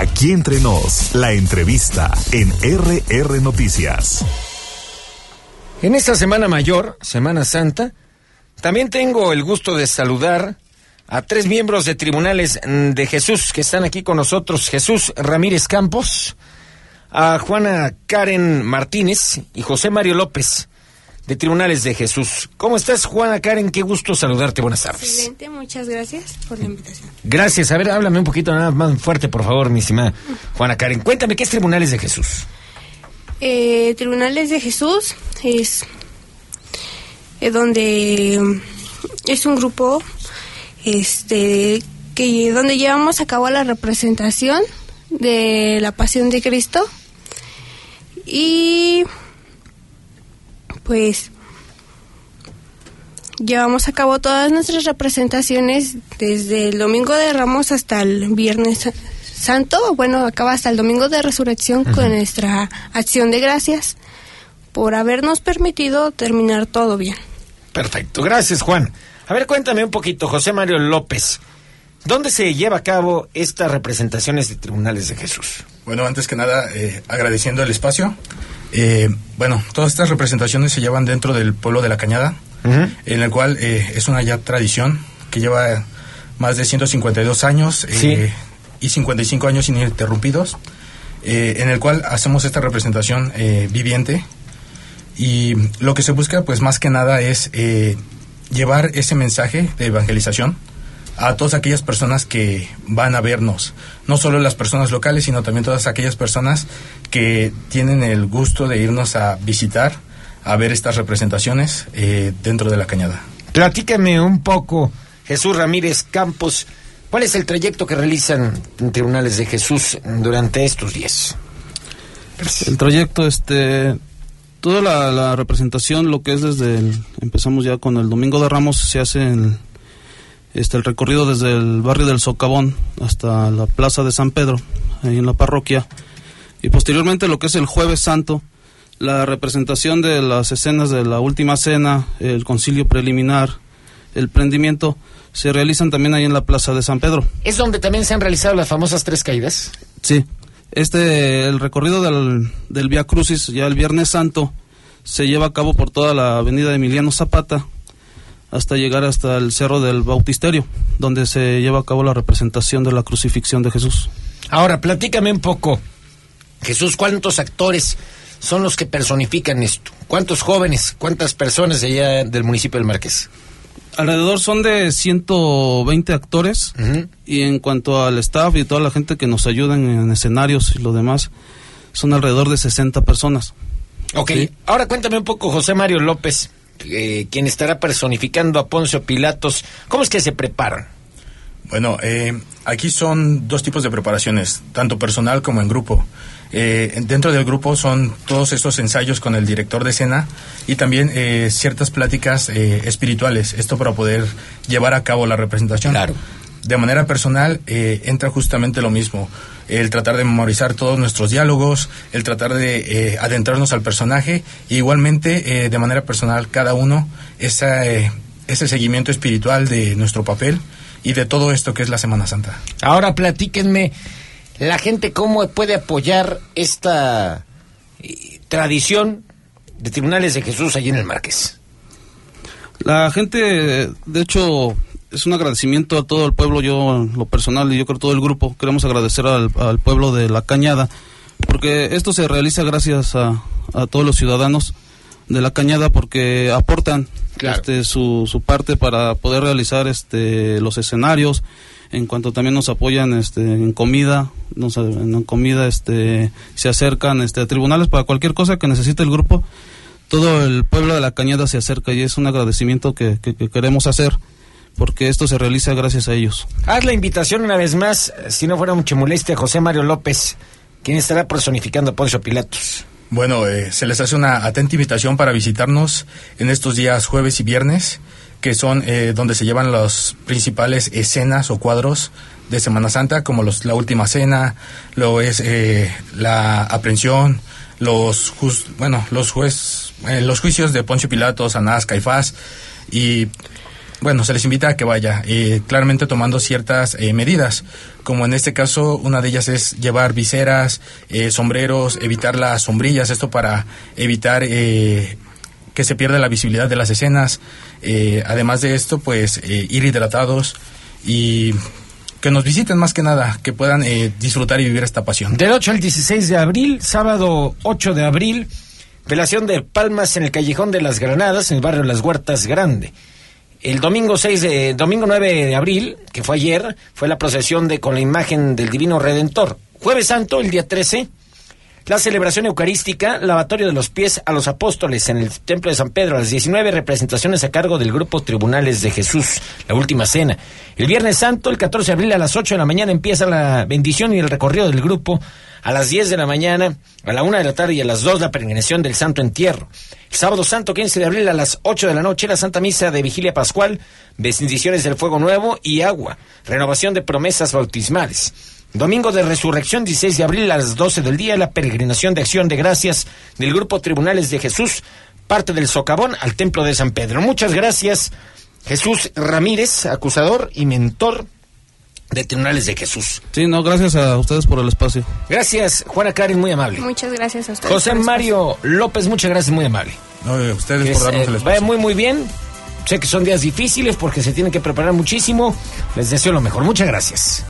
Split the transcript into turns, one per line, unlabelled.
Aquí entre nos, la entrevista en RR Noticias.
En esta Semana Mayor, Semana Santa, también tengo el gusto de saludar a 3 miembros de Tribunales de Jesús que están aquí con nosotros. Jesús Ramírez Campos, a Juana Karen Martínez y José Mario López, de Tribunales de Jesús. ¿Cómo estás, Juana Karen? Qué gusto saludarte. Buenas tardes.
Excelente, muchas gracias por la invitación.
Gracias. A ver, háblame un poquito nada más fuerte, por favor, mi estimada Juana Karen. Cuéntame, ¿qué es Tribunales de Jesús?
Tribunales de Jesús es donde es un grupo donde llevamos a cabo la representación de la Pasión de Cristo y pues llevamos a cabo todas nuestras representaciones desde el Domingo de Ramos hasta el Viernes Santo, bueno, acaba hasta el Domingo de Resurrección con nuestra acción de gracias por habernos permitido terminar todo bien.
Perfecto, gracias, Juan. A ver, cuéntame un poquito, José Mario López, ¿dónde se lleva a cabo estas representaciones de Tribunales de Jesús?
Bueno, antes que nada, agradeciendo el espacio. Todas estas representaciones se llevan dentro del pueblo de La Cañada, en el cual es una ya tradición que lleva más de 152 años y 55 años ininterrumpidos, en el cual hacemos esta representación viviente, y lo que se busca, pues más que nada, es llevar ese mensaje de evangelización a todas aquellas personas que van a vernos, no solo las personas locales, sino también todas aquellas personas que tienen el gusto de irnos a visitar, a ver estas representaciones dentro de La Cañada.
Platícame un poco, Jesús Ramírez Campos, ¿cuál es el trayecto que realizan en Tribunales de Jesús durante estos días?
El trayecto, toda la representación, lo que es empezamos ya con el Domingo de Ramos, se hace el recorrido desde el barrio del Socavón hasta la Plaza de San Pedro, ahí en la parroquia, y posteriormente lo que es el Jueves Santo, la representación de las escenas de la Última Cena, el concilio preliminar, el prendimiento, se realizan también ahí en la Plaza de San Pedro.
¿Es donde también se han realizado las famosas 3 caídas?
Sí, el recorrido del Vía Crucis, ya el Viernes Santo, se lleva a cabo por toda la avenida Emiliano Zapata, hasta llegar hasta el Cerro del Bautisterio, donde se lleva a cabo la representación de la crucifixión de Jesús.
Ahora, platícame un poco, Jesús, ¿cuántos actores son los que personifican esto? ¿Cuántos jóvenes, cuántas personas de allá del municipio del Marqués?
Alrededor son de 120 actores, y en cuanto al staff y toda la gente que nos ayudan en escenarios y lo demás, son alrededor de 60 personas.
Ok, ¿sí? Ahora cuéntame un poco, José Mario López, quien estará personificando a Poncio Pilatos, ¿cómo es que se preparan?
Bueno, aquí son 2 tipos de preparaciones, tanto personal como en grupo. Dentro del grupo son todos estos ensayos con el director de escena y también ciertas pláticas espirituales, esto para poder llevar a cabo la representación.
Claro.
De manera personal entra justamente lo mismo, el tratar de memorizar todos nuestros diálogos, el tratar de adentrarnos al personaje, e igualmente de manera personal cada uno ese seguimiento espiritual de nuestro papel y de todo esto que es la Semana Santa.
Ahora platíquenme, la gente cómo puede apoyar esta tradición de Tribunales de Jesús allí en el Marqués.
La gente, de hecho, es un agradecimiento a todo el pueblo. Yo, en lo personal, y yo creo todo el grupo, queremos agradecer al pueblo de La Cañada, porque esto se realiza gracias a todos los ciudadanos de La Cañada, porque aportan su parte para poder realizar los escenarios, en cuanto también nos apoyan en comida, se acercan a tribunales para cualquier cosa que necesite el grupo. Todo el pueblo de La Cañada se acerca, y es un agradecimiento que queremos hacer, porque esto se realiza gracias a ellos.
Haz la invitación una vez más, si no fuera mucha molestia, José Mario López, quien estará personificando a Poncio Pilatos.
Bueno, se les hace una atenta invitación para visitarnos en estos días jueves y viernes, que son donde se llevan las principales escenas o cuadros de Semana Santa, como la Última Cena, la aprehensión, los juicios de Poncio Pilatos, Anás, Caifás, y bueno, se les invita a que vaya, claramente tomando ciertas medidas, como en este caso una de ellas es llevar viseras, sombreros, evitar las sombrillas, esto para evitar que se pierda la visibilidad de las escenas. Además de esto, pues ir hidratados y que nos visiten más que nada, que puedan disfrutar y vivir esta pasión.
Del 8 al 16 de abril, sábado 8 de abril, velación de palmas en el Callejón de las Granadas, en el barrio Las Huertas Grande. El domingo 9 de abril, que fue ayer, fue la procesión con la imagen del Divino Redentor. Jueves Santo, el día 13, la celebración eucarística, lavatorio de los pies a los apóstoles en el Templo de San Pedro, a las 19, representaciones a cargo del grupo Tribunales de Jesús, la última cena. El Viernes Santo, el 14 de abril, a las 8 de la mañana empieza la bendición y el recorrido del grupo. A las 10 de la mañana, a la 1 de la tarde y a las 2 la peregrinación del Santo Entierro. El Sábado Santo, 15 de abril, a las 8 de la noche, la Santa Misa de Vigilia Pascual, bendiciones del fuego nuevo y agua, renovación de promesas bautismales. Domingo de Resurrección, 16 de abril, a las 12 del día, la peregrinación de acción de gracias del grupo Tribunales de Jesús, parte del socavón al Templo de San Pedro. Muchas gracias, Jesús Ramírez, acusador y mentor de Tribunales de Jesús.
Sí, no, gracias a ustedes por el espacio.
Gracias, Juana Karen, muy amable.
Muchas gracias a ustedes.
José Mario López, muchas gracias, muy amable.
No, ustedes por darnos el espacio.
Vaya muy bien. Sé que son días difíciles porque se tienen que preparar muchísimo. Les deseo lo mejor. Muchas gracias.